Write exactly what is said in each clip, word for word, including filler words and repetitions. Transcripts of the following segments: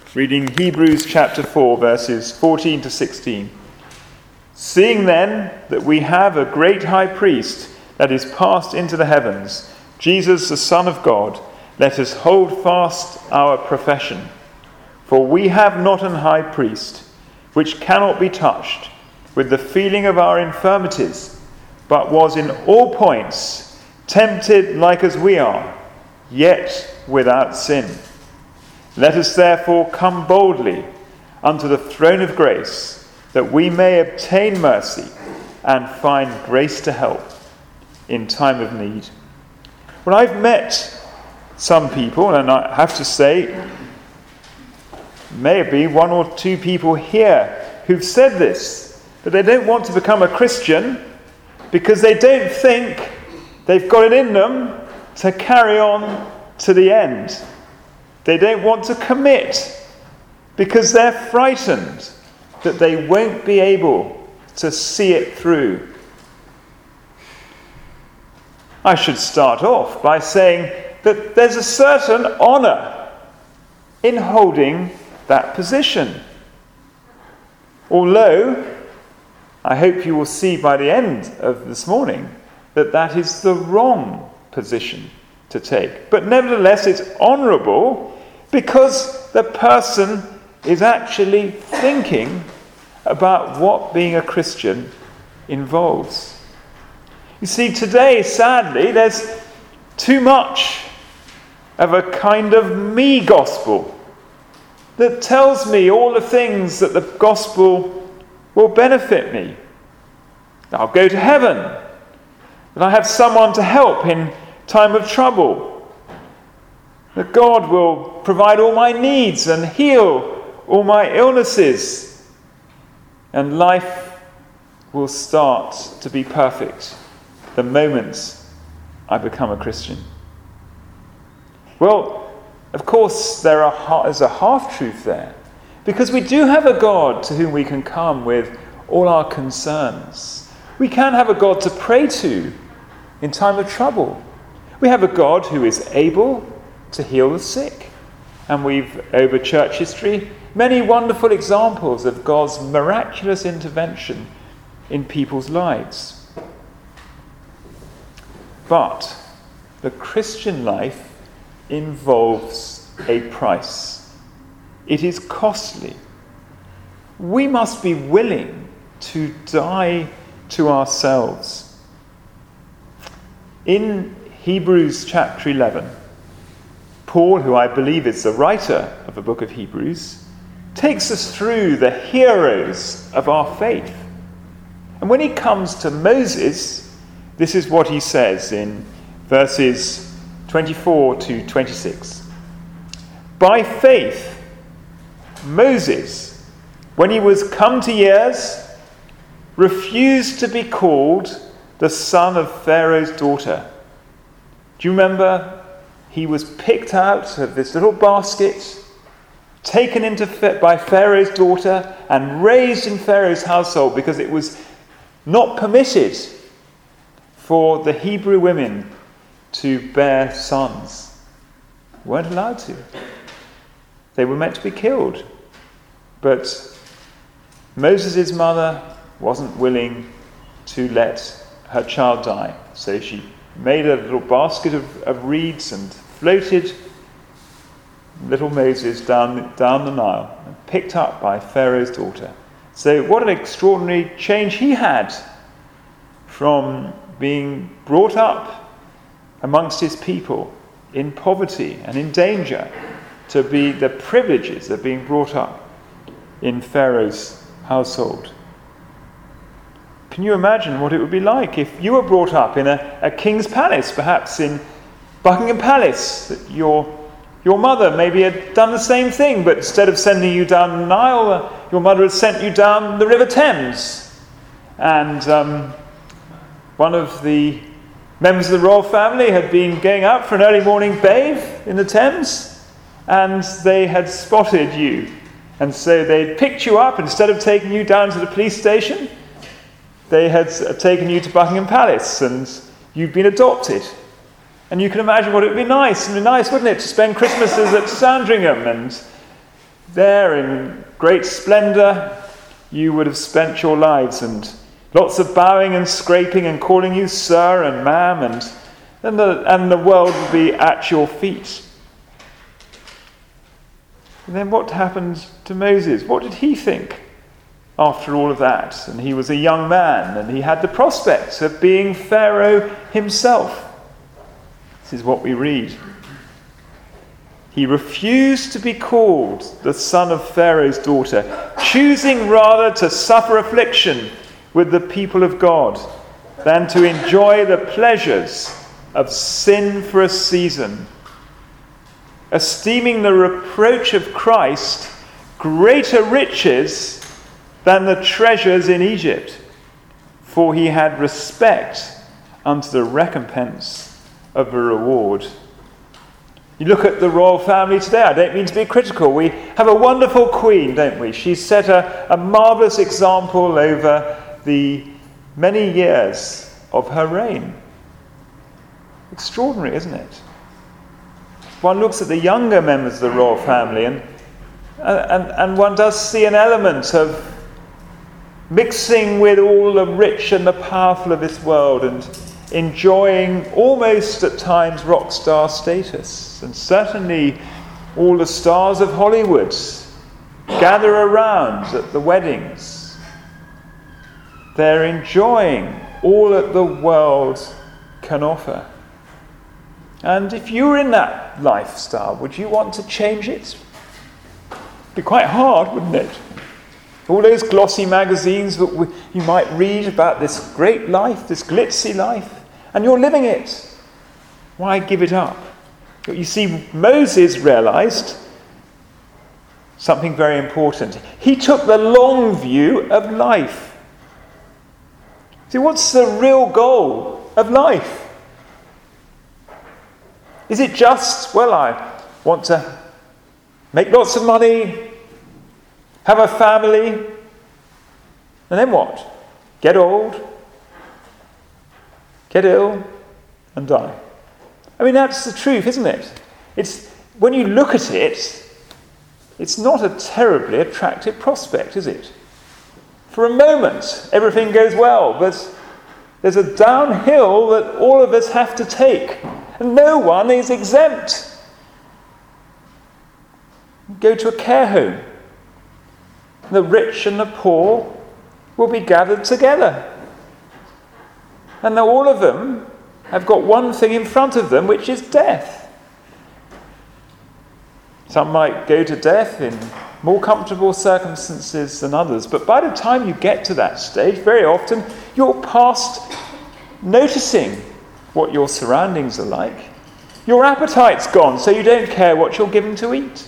reading Hebrews chapter four, verses fourteen to sixteen. Seeing then that we have a great high priest that is passed into the heavens, Jesus the Son of God, let us hold fast our profession. For we have not an high priest, which cannot be touched with the feeling of our infirmities, but was in all points tempted like as we are, yet without sin. Let us therefore come boldly unto the throne of grace, that we may obtain mercy and find grace to help in time of need. Well, I've met some people, and I have to say, maybe one or two people here who've said this, that they don't want to become a Christian because they don't think they've got it in them to carry on to the end. They don't want to commit because they're frightened that they won't be able to see it through. I should start off by saying that there's a certain honour in holding that position. Although, I hope you will see by the end of this morning that that is the wrong position to take. But nevertheless, it's honourable because the person is actually thinking about what being a Christian involves. You see, today, sadly, there's too much of a kind of me gospel that tells me all the things that the gospel will benefit me. I'll go to heaven, that I have someone to help in time of trouble, that God will provide all my needs and heal all my illnesses, and life will start to be perfect the moment I become a Christian. Well, of course, there are, there's a half-truth there, because we do have a God to whom we can come with all our concerns. We can have a God to pray to in time of trouble. We have a God who is able to heal the sick. And we've, over church history, many wonderful examples of God's miraculous intervention in people's lives. But the Christian life involves a price. It is costly. We must be willing to die to ourselves. In Hebrews chapter eleven, Paul, who I believe is the writer of the book of Hebrews, takes us through the heroes of our faith. And when he comes to Moses, this is what he says in verses twenty-four to twenty-six. By faith, Moses, when he was come to years, refused to be called the son of Pharaoh's daughter. Do you remember? He was picked out of this little basket, taken into by Pharaoh's daughter, and raised in Pharaoh's household because it was not permitted for the Hebrew women to bear sons. They weren't allowed to. They were meant to be killed. But Moses' mother wasn't willing to let her child die. So she made a little basket of, of reeds and floated little Moses down, down the Nile and picked up by Pharaoh's daughter. So what an extraordinary change he had from being brought up amongst his people in poverty and in danger to be the privileges of being brought up in Pharaoh's household. Can you imagine what it would be like if you were brought up in a, a king's palace, perhaps in Buckingham Palace, that your, your mother maybe had done the same thing, but instead of sending you down the Nile, uh, your mother had sent you down the River Thames. And um, one of the members of the royal family had been going out for an early morning bathe in the Thames, and they had spotted you. And so they'd picked you up, instead of taking you down to the police station, they had taken you to Buckingham Palace, and you'd been adopted. And you can imagine what it would be nice. It would be nice, wouldn't it, to spend Christmases at Sandringham and there in great splendor, you would have spent your lives, and lots of bowing and scraping and calling you sir and ma'am, and, and, the, and the world would be at your feet. And then what happened to Moses? What did he think after all of that? And he was a young man, and he had the prospect of being Pharaoh himself. This is what we read. He refused to be called the son of Pharaoh's daughter, choosing rather to suffer affliction with the people of God than to enjoy the pleasures of sin for a season, esteeming the reproach of Christ greater riches than the treasures in Egypt, for he had respect unto the recompense of a reward. You look at the royal family today, I don't mean to be critical. We have a wonderful queen, don't we? She's set a, a marvellous example over the many years of her reign. Extraordinary, isn't it? One looks at the younger members of the royal family, and, and, and one does see an element of mixing with all the rich and the powerful of this world and enjoying almost at times rock star status. And certainly all the stars of Hollywood gather around at the weddings. They're enjoying all that the world can offer. And if you were in that lifestyle, would you want to change it? It'd be quite hard, wouldn't it? All those glossy magazines that we, you might read about this great life, this glitzy life, and you're living it. Why give it up? You see, Moses realized something very important. He took the long view of life. See, what's the real goal of life? Is it just, well, I want to make lots of money, have a family, and then what? Get old, get ill, and die. I mean, that's the truth, isn't it? It's when you look at it, it's not a terribly attractive prospect, is it? For a moment, everything goes well, but there's a downhill that all of us have to take, and no one is exempt. Go to a care home. The rich and the poor will be gathered together. And all of them have got one thing in front of them, which is death. Some might go to death in more comfortable circumstances than others, but by the time you get to that stage, very often you're past noticing what your surroundings are like. Your appetite's gone, so you don't care what you're given to eat.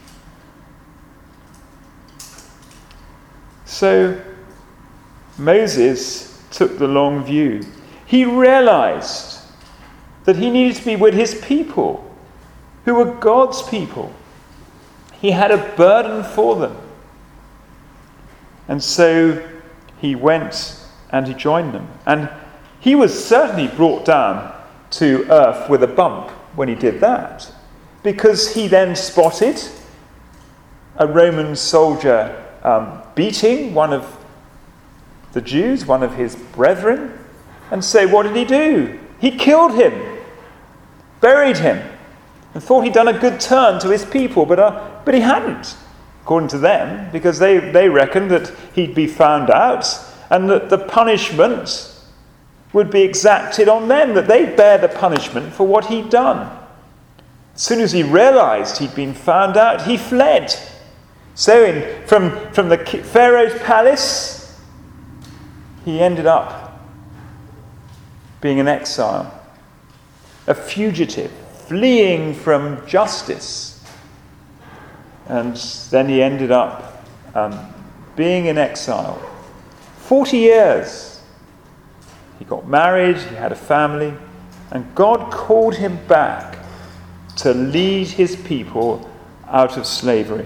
So Moses took the long view. He realized that he needed to be with his people, who were God's people. He had a burden for them. And so he went and he joined them. And he was certainly brought down to earth with a bump when he did that, because he then spotted a Roman soldier um, beating one of the Jews, one of his brethren, and so what did he do? He killed him, buried him, and thought he'd done a good turn to his people, but uh, but he hadn't, according to them, because they, they reckoned that he'd be found out and that the punishment would be exacted on them, that they'd bear the punishment for what he'd done. As soon as he realized he'd been found out, he fled. So in, from, from the Pharaoh's palace, he ended up being an exile, a fugitive, fleeing from justice. And then he ended up um, being in exile. Forty years. He got married, he had a family, and God called him back to lead his people out of slavery.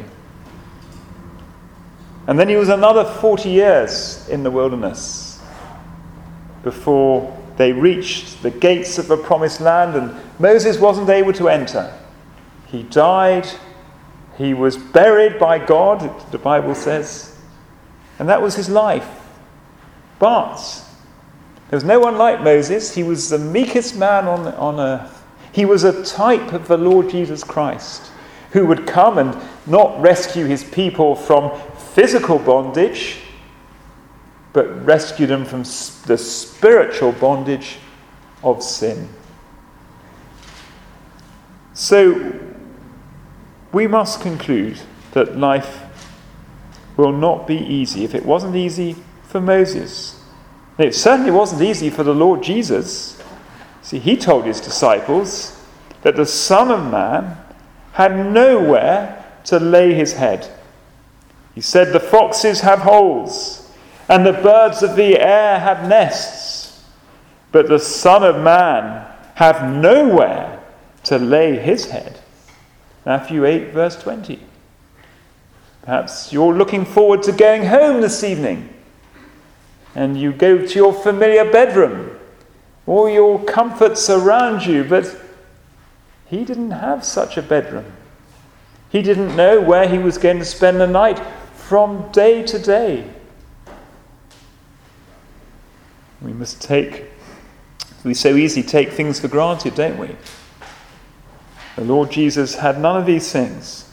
And then he was another forty years in the wilderness before they reached the gates of the promised land, and Moses wasn't able to enter. He died He was buried by God, the Bible says, and that was his life. But there was no one like Moses. He was the meekest man on, on earth. He was a type of the Lord Jesus Christ, who would come and not rescue his people from physical bondage, but rescue them from the spiritual bondage of sin. So we must conclude that life will not be easy. If it wasn't easy for Moses, it certainly wasn't easy for the Lord Jesus. See, he told his disciples that the Son of Man had nowhere to lay his head. He said, the foxes have holes, and the birds of the air have nests, but the Son of Man have nowhere to lay his head. Matthew eight, verse twenty. Perhaps you're looking forward to going home this evening, and you go to your familiar bedroom, all your comforts around you, but he didn't have such a bedroom. He didn't know where he was going to spend the night from day to day. We must take, we so easily take things for granted, don't we? The Lord Jesus had none of these things.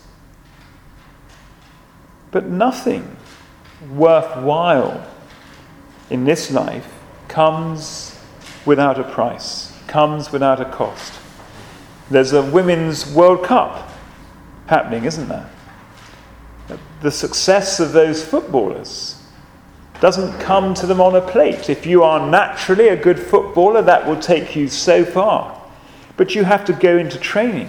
But nothing worthwhile in this life comes without a price, comes without a cost. There's a Women's World Cup happening, isn't there? The success of those footballers doesn't come to them on a plate. If you are naturally a good footballer, that will take you so far. But you have to go into training.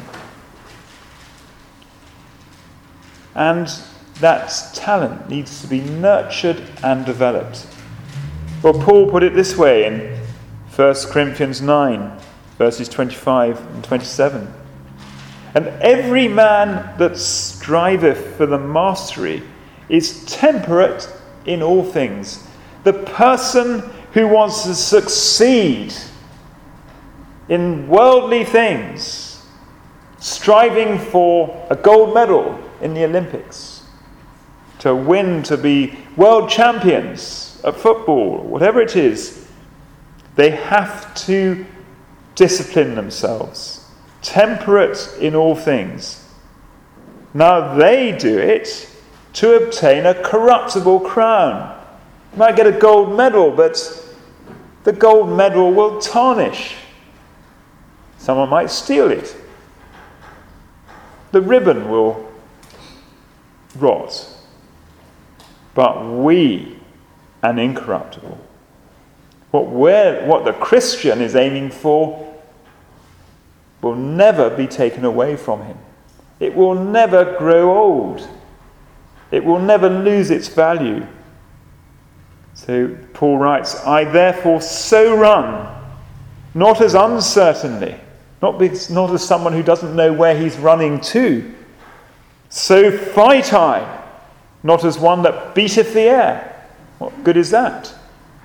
And that talent needs to be nurtured and developed. Well, Paul put it this way in First Corinthians nine, verses twenty-five and twenty-seven. And every man that striveth for the mastery is temperate in all things. The person who wants to succeed in worldly things, striving for a gold medal in the Olympics, to win, to be world champions at football, whatever it is, they have to discipline themselves. Temperate in all things. Now they do it to obtain a corruptible crown. You might get a gold medal, but the gold medal will tarnish. Someone might steal it. The ribbon will rot. But we, an incorruptible. What we're, what the Christian is aiming for will never be taken away from him. It will never grow old. It will never lose its value. So Paul writes, I therefore so run, not as uncertainly, not, because, not as someone who doesn't know where he's running to. So fight I, not as one that beateth the air. What good is that?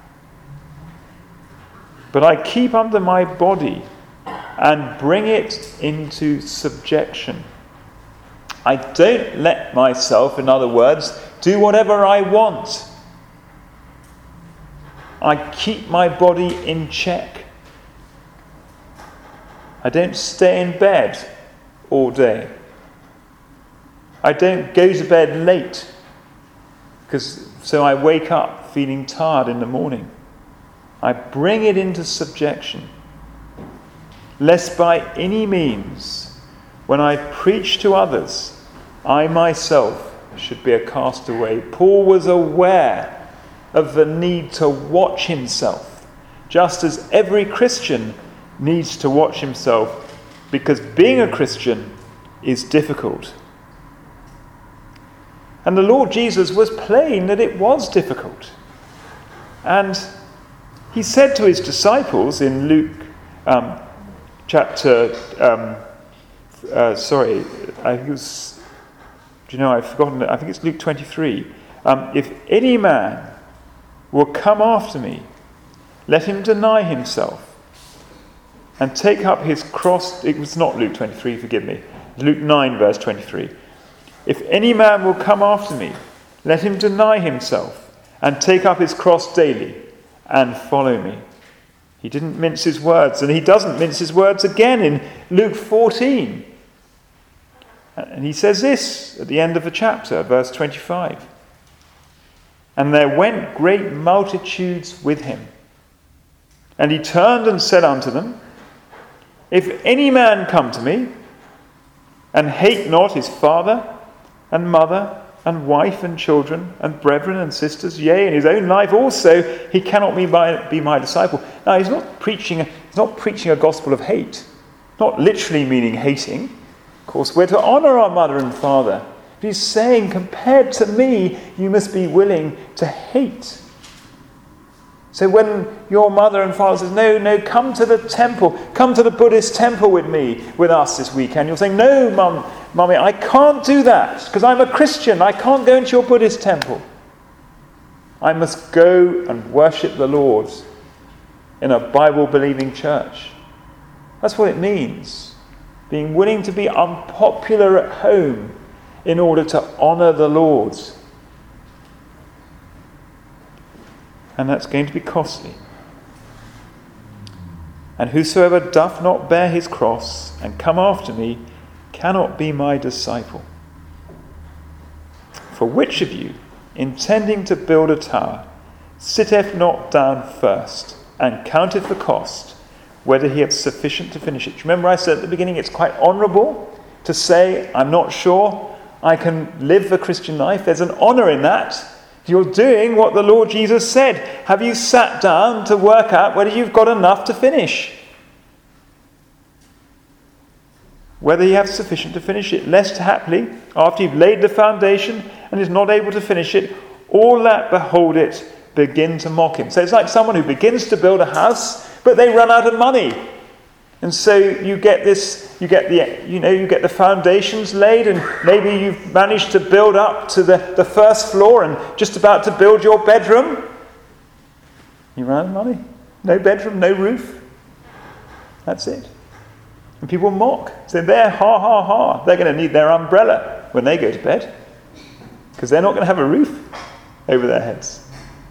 But I keep under my body and bring it into subjection. I don't let myself, in other words, do whatever I want. I keep my body in check. I don't stay in bed all day. I don't go to bed late, because so I wake up feeling tired in the morning. I bring it into subjection, lest by any means, when I preach to others, I myself should be a castaway. Paul was aware of the need to watch himself, just as every Christian needs to watch himself, because being a Christian is difficult. And the Lord Jesus was plain that it was difficult. And he said to his disciples in Luke um, chapter, um, uh, sorry, I think it was, do you know, I've forgotten it, I think it's Luke twenty-three. Um, if any man will come after me, let him deny himself and take up his cross. It was not Luke twenty-three, forgive me. Luke nine, verse twenty-three. If any man will come after me, let him deny himself and take up his cross daily and follow me. He didn't mince his words, and he doesn't mince his words again in Luke fourteen. And he says this at the end of the chapter, verse twenty-five. And there went great multitudes with him. And he turned and said unto them, If any man come to me, and hate not his father and mother and wife and children and brethren and sisters, yea, and his own life also, he cannot be my, be my disciple. Now, he's not preaching, he's not preaching a gospel of hate, not literally meaning hating. Of course, we're to honour our mother and father. But he's saying, compared to me, you must be willing to hate. So when your mother and father says, no, no, come to the temple, come to the Buddhist temple with me, with us this weekend, you're saying, no, mum, mummy, I can't do that because I'm a Christian. I can't go into your Buddhist temple. I must go and worship the Lord in a Bible-believing church. That's what it means. Being willing to be unpopular at home in order to honour the Lord. And that's going to be costly. And whosoever doth not bear his cross and come after me cannot be my disciple. For which of you, intending to build a tower, sitteth not down first and counteth the cost, whether he hath sufficient to finish it? Remember I said at the beginning it's quite honourable to say, I'm not sure I can live the Christian life. There's an honour in that. You're doing what the Lord Jesus said. Have you sat down to work out whether you've got enough to finish? Whether you have sufficient to finish it. Lest haply, after you've laid the foundation and is not able to finish it, all that behold it begin to mock him. So it's like someone who begins to build a house, but they run out of money. And so you get this, you get the, you know, you get the foundations laid, and maybe you've managed to build up to the, the first floor and just about to build your bedroom. You run out of money. No bedroom, no roof. That's it. And people mock. So they're ha ha ha. They're going to need their umbrella when they go to bed, because they're not going to have a roof over their heads.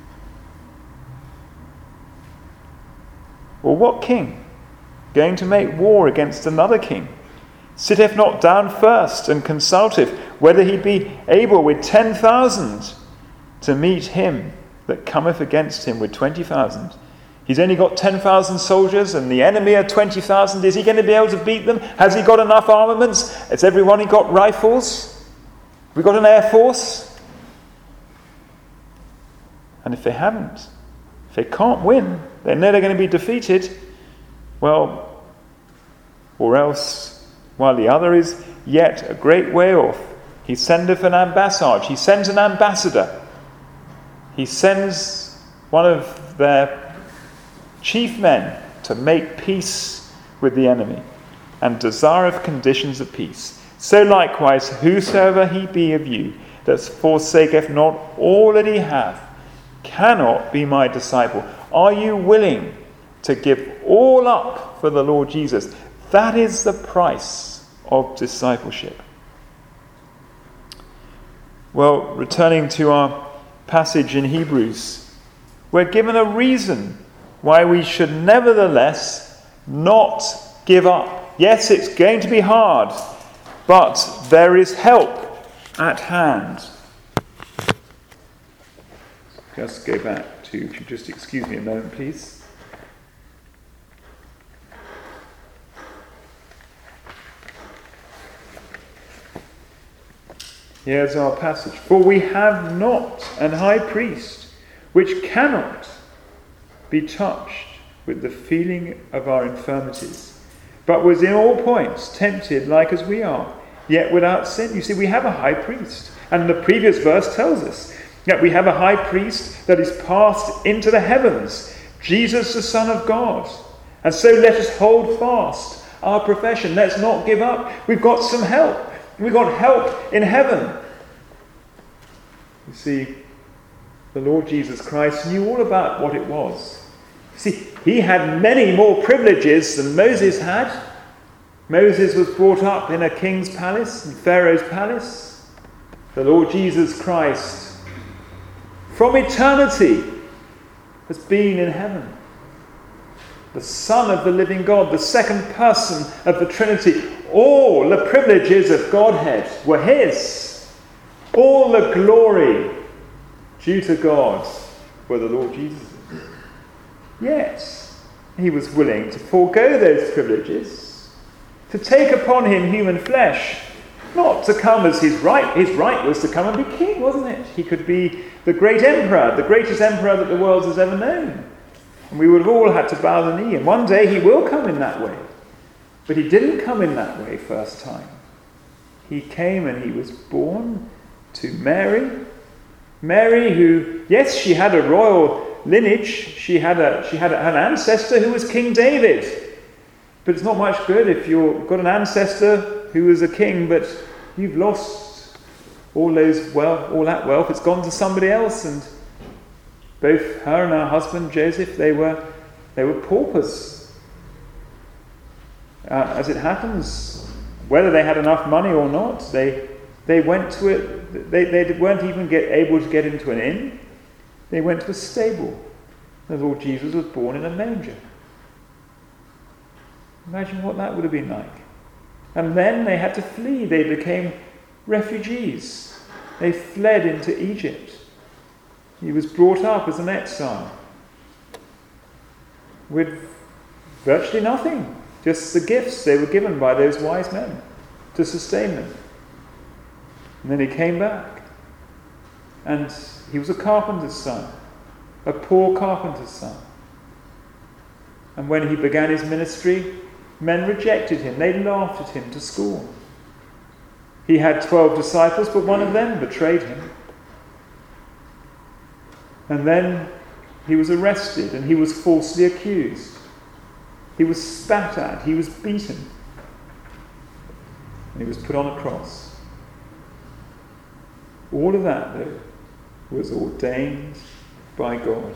Well, what king going to make war against another king sitteth not down first and consulteth whether he be able with ten thousand to meet him that cometh against him with twenty thousand? He's only got ten thousand soldiers and the enemy are twenty thousand. Is he going to be able to beat them? Has he got enough armaments? Has everyone got rifles? Have we got an air force? And if they haven't, if they can't win, they know they're going to be defeated. Well, or else, while the other is yet a great way off, he sendeth an ambassage. He sends an ambassador. He sends one of their chief men to make peace with the enemy and desireth conditions of peace. So likewise, whosoever he be of you that forsaketh not all that he hath cannot be my disciple. Are you willing to give all up for the Lord Jesus? That is the price of discipleship. Well, returning to our passage in Hebrews, we're given a reason why we should nevertheless not give up. Yes, it's going to be hard, but there is help at hand. Just go back to, if you just excuse me a moment, please. Here's our passage. For we have not an high priest which cannot be touched with the feeling of our infirmities, but was in all points tempted like as we are, yet without sin. You see, we have a high priest. And the previous verse tells us that we have a high priest that is passed into the heavens, Jesus the Son of God. And so let us hold fast our profession. Let's not give up. We've got some help. We've got help in heaven. You see, the Lord Jesus Christ knew all about what it was. See, he had many more privileges than Moses had. Moses was brought up in a king's palace, in Pharaoh's palace. the Lord Jesus Christ, from eternity, has been in heaven. The Son of the living God, the second person of the Trinity. All the privileges of Godhead were his. All the glory due to God were the Lord Jesus'. Yet, he was willing to forego those privileges, to take upon him human flesh, not to come as his right. His right was to come and be king, wasn't it? He could be the great emperor, the greatest emperor that the world has ever known. And we would have all had to bow the knee. And one day he will come in that way. But he didn't come in that way first time. He came and he was born to Mary. Mary, who, yes, she had a royal lineage. She had a she had an ancestor who was King David. But it's not much good if you've got an ancestor who was a king, but you've lost all those wealth, all that wealth. It's gone to somebody else. And both her and her husband Joseph, they were they were paupers. Uh, as it happens, whether they had enough money or not, they they went to it. They they weren't even get able to get into an inn. They went to a stable. The Lord Jesus was born in a manger. Imagine what that would have been like. And then they had to flee. They became refugees. They fled into Egypt. He was brought up as an exile with virtually nothing, just the gifts they were given by those wise men to sustain them. And then he came back, and he was a carpenter's son, a poor carpenter's son. And when he began his ministry, men rejected him. They laughed at him to scorn. He had twelve disciples, but one of them betrayed him. And then he was arrested and he was falsely accused. He was spat at, he was beaten, and he was put on a cross. All of that, though, was ordained by God.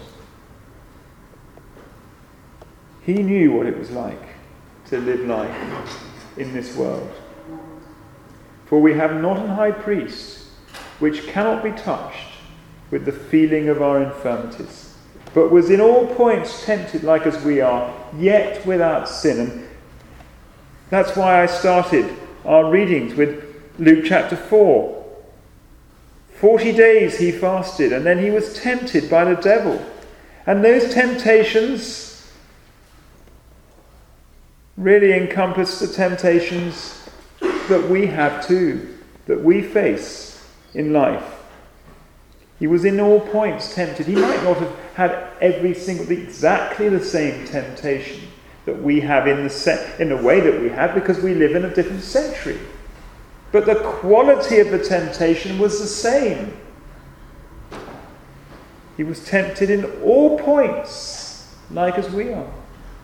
He knew what it was like to live life in this world. For we have not an high priest which cannot be touched with the feeling of our infirmities, but was in all points tempted like as we are, yet without sin. And that's why I started our readings with Luke chapter four. Forty days he fasted, and then he was tempted by the devil. And those temptations really encompass the temptations that we have too, that we face in life. He was in all points tempted. He might not have had every single, exactly the same temptation that we have in the se- in the way that we have, because we live in a different century. But the quality of the temptation was the same. He was tempted in all points, like as we are.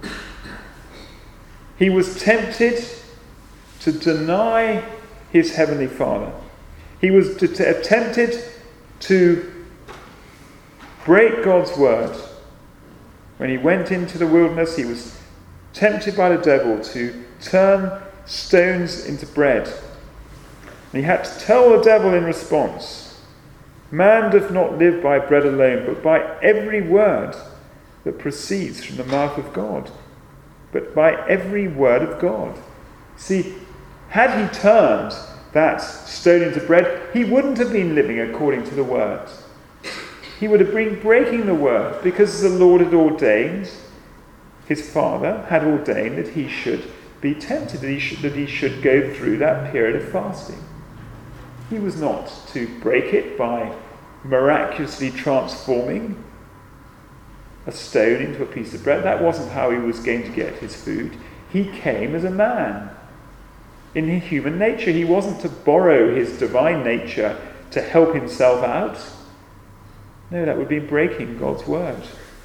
He was tempted to deny his heavenly Father. He was t- t- tempted to break God's word. When he went into the wilderness, he was tempted by the devil to turn stones into bread. And he had to tell the devil in response, "Man doth not live by bread alone, but by every word that proceeds from the mouth of God." But by every word of God. See, had he turned that stone into bread, he wouldn't have been living according to the word. He would have been breaking the word, because the Lord had ordained, his Father had ordained that he should be tempted, that he should, that he should go through that period of fasting. He was not to break it by miraculously transforming a stone into a piece of bread. That wasn't how he was going to get his food. He came as a man. In his human nature, he wasn't to borrow his divine nature to help himself out. No, that would be breaking God's word.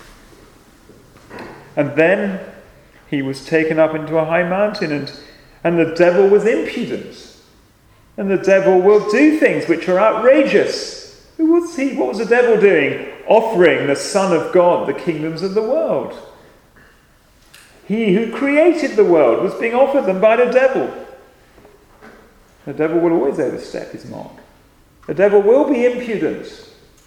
And then he was taken up into a high mountain, and, and the devil was impudent. And the devil will do things which are outrageous. Who was he? What was the devil doing? Offering the Son of God the kingdoms of the world. He who created the world was being offered them by the devil. The devil will always overstep his mark. The devil will be impudent.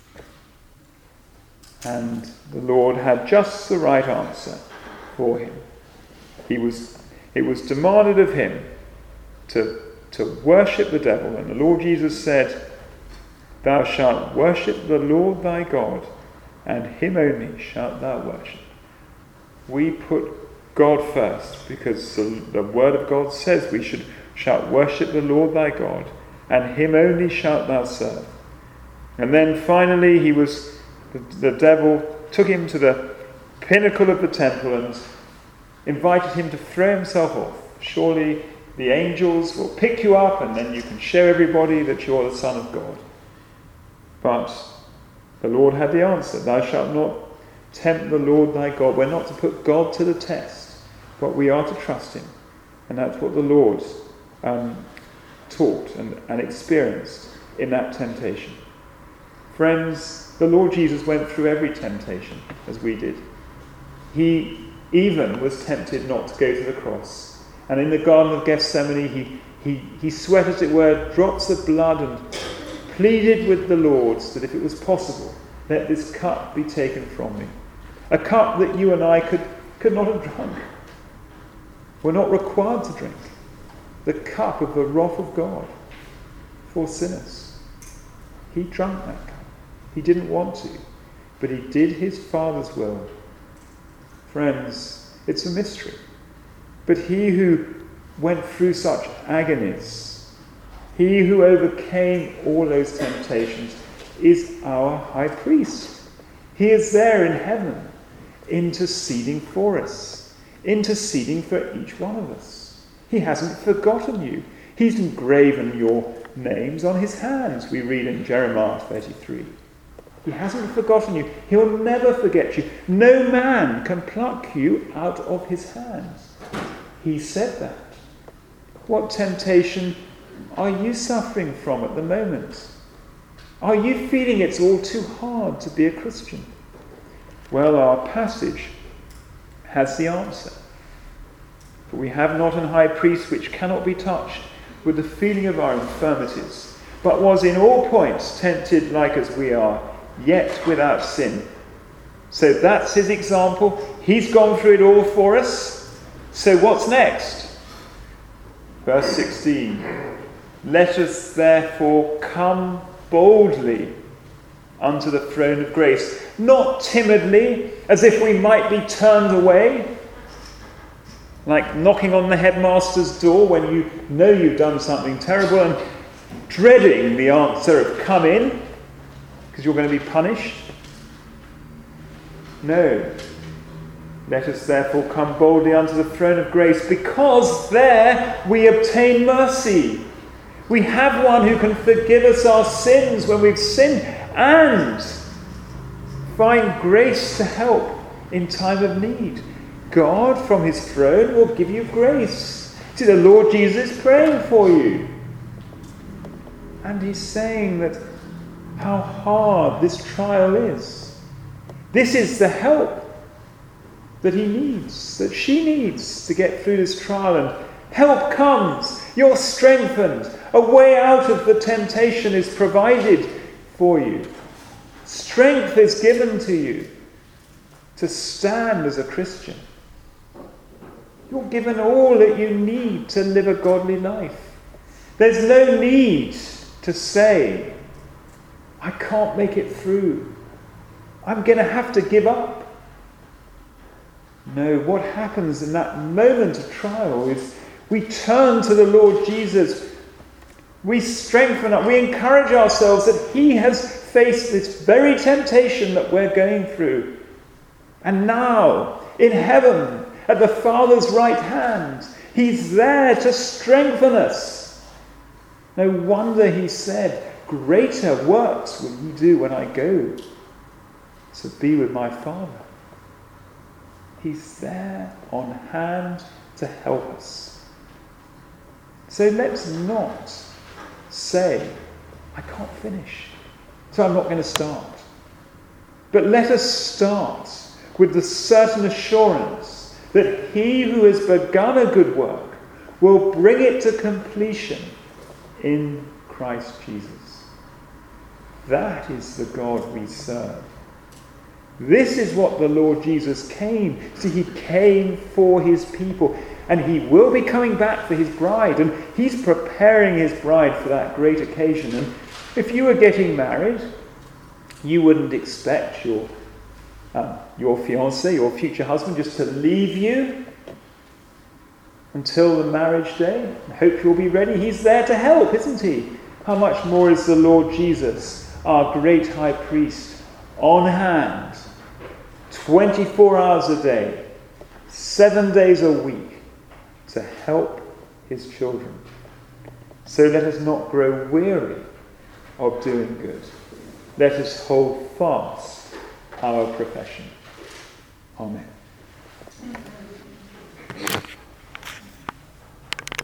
And the Lord had just the right answer for him. He was, it was demanded of him to, to worship the devil. And the Lord Jesus said, "Thou shalt worship the Lord thy God, and him only shalt thou worship." We put God first because the, the word of God says we should shalt worship the Lord thy God, and him only shalt thou serve. And then finally he was the, the devil took him to the pinnacle of the temple and invited him to throw himself off. Surely the angels will pick you up and then you can show everybody that you're the Son of God. But the Lord had the answer. Thou shalt not tempt the Lord thy God. We're not to put God to the test, but we are to trust him. And that's what the Lord um, taught and, and experienced in that temptation. Friends, the Lord Jesus went through every temptation as we did. He even was tempted not to go to the cross. And in the Garden of Gethsemane, he, he, he sweat, as it were, drops of blood and pleaded with the Lord that if it was possible, let this cup be taken from me. A cup that you and I could, could not have drunk. We're not required to drink. The cup of the wrath of God for sinners. He drank that cup. He didn't want to, but he did his Father's will. Friends, it's a mystery. But he who went through such agonies, he who overcame all those temptations, is our high priest. He is there in heaven, interceding for us, interceding for each one of us. He hasn't forgotten you. He's engraven your names on his hands, we read in Jeremiah thirty-three. He hasn't forgotten you. He'll never forget you. No man can pluck you out of his hands. He said that. What temptation are you suffering from at the moment? Are you feeling it's all too hard to be a Christian? Well, our passage has the answer. For we have not an high priest which cannot be touched with the feeling of our infirmities, but was in all points tempted like as we are, yet without sin. So that's his example. He's gone through it all for us. So what's next? Verse sixteen. Let us therefore come boldly unto the throne of grace, not timidly, as if we might be turned away, like knocking on the headmaster's door when you know you've done something terrible and dreading the answer of come in, because you're going to be punished. No. Let us therefore come boldly unto the throne of grace, because there we obtain mercy. We have one who can forgive us our sins when we've sinned and find grace to help in time of need. God from his throne will give you grace. See, the Lord Jesus is praying for you. And he's saying that how hard this trial is. This is the help that he needs, that she needs to get through this trial, and help comes. You're strengthened. A way out of the temptation is provided for you. Strength is given to you to stand as a Christian. You're given all that you need to live a godly life. There's no need to say, I can't make it through. I'm going to have to give up. No, what happens in that moment of trial is we turn to the Lord Jesus. We strengthen up, we encourage ourselves that he has faced this very temptation that we're going through. And now, in heaven, at the Father's right hand, he's there to strengthen us. No wonder he said, greater works will you do when I go to be with my Father. He's there on hand to help us. So let's not say, I can't finish, so I'm not going to start. But let us start with the certain assurance that he who has begun a good work will bring it to completion in Christ Jesus. That is the God we serve. This is what the Lord Jesus came. See, he came for his people, and he will be coming back for his bride, and he's preparing his bride for that great occasion. And if you were getting married, you wouldn't expect your um, your fiancé, your future husband, just to leave you until the marriage day. I hope you'll be ready. He's there to help, isn't he? How much more is the Lord Jesus, our great high priest, on hand, twenty-four hours a day, seven days a week, to help his children. So let us not grow weary of doing good. Let us hold fast our profession. Amen.